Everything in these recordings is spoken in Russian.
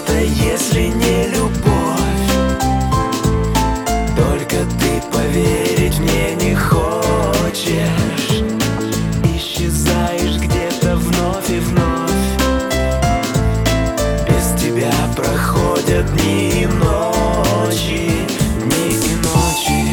это если не любовь? Только ты поверить мне не хочешь. Исчезаешь где-то вновь и вновь. Без тебя проходят дни и ночи, дни и ночи.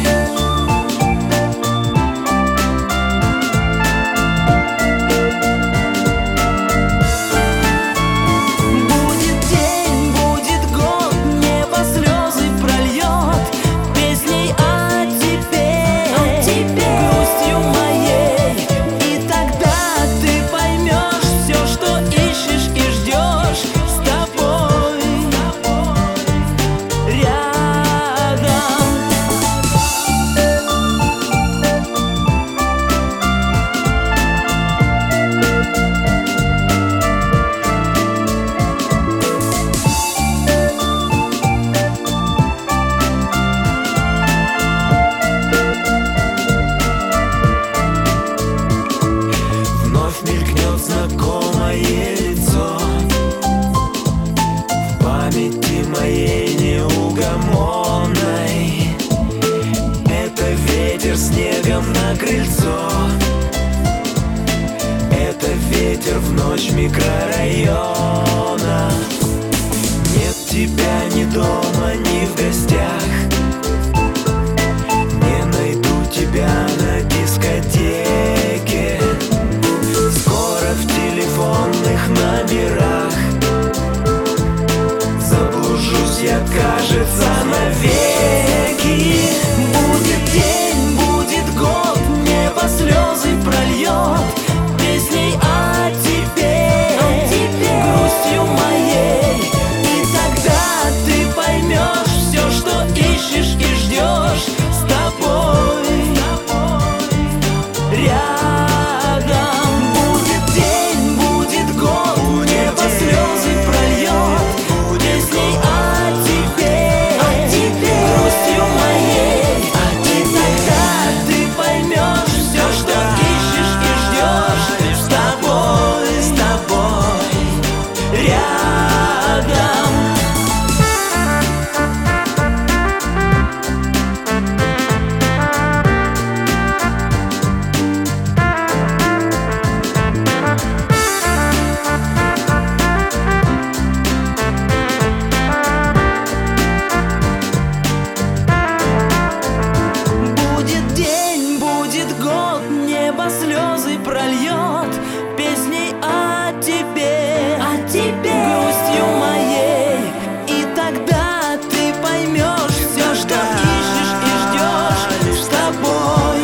Знакомое лицо в памяти моей неугомонной. Это ветер снегом на крыльцо. Это ветер в ночь микрорайона. Нет тебя ни дома, ни в гостях. Не найду тебя на дискотеке. В телефонных номерах заблужусь я, кажется, навеки. Будет день, будет год, небо слезы прольет песней о тебе, грустью моей. И тогда ты поймешь все, что ищешь и ждешь с тобой рядом. Слезы прольет песней о тебе, грустью моей. И тогда ты поймешь все, что ищешь и ждешь с тобой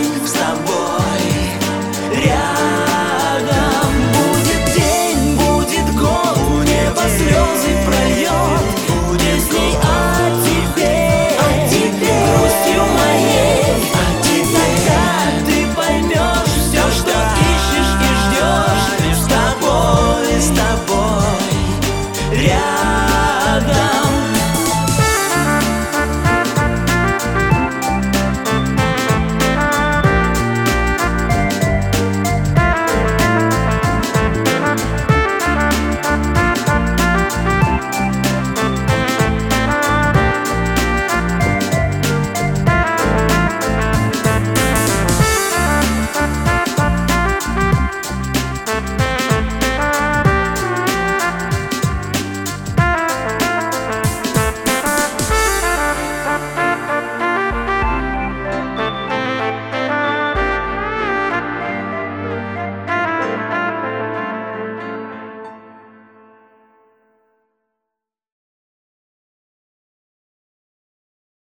рядом. Будет день, будет год, небо слезы прольет песней о тебе, грустью моей. И тогда ты поймешь все, что ищешь и ждешь с тобой рядом.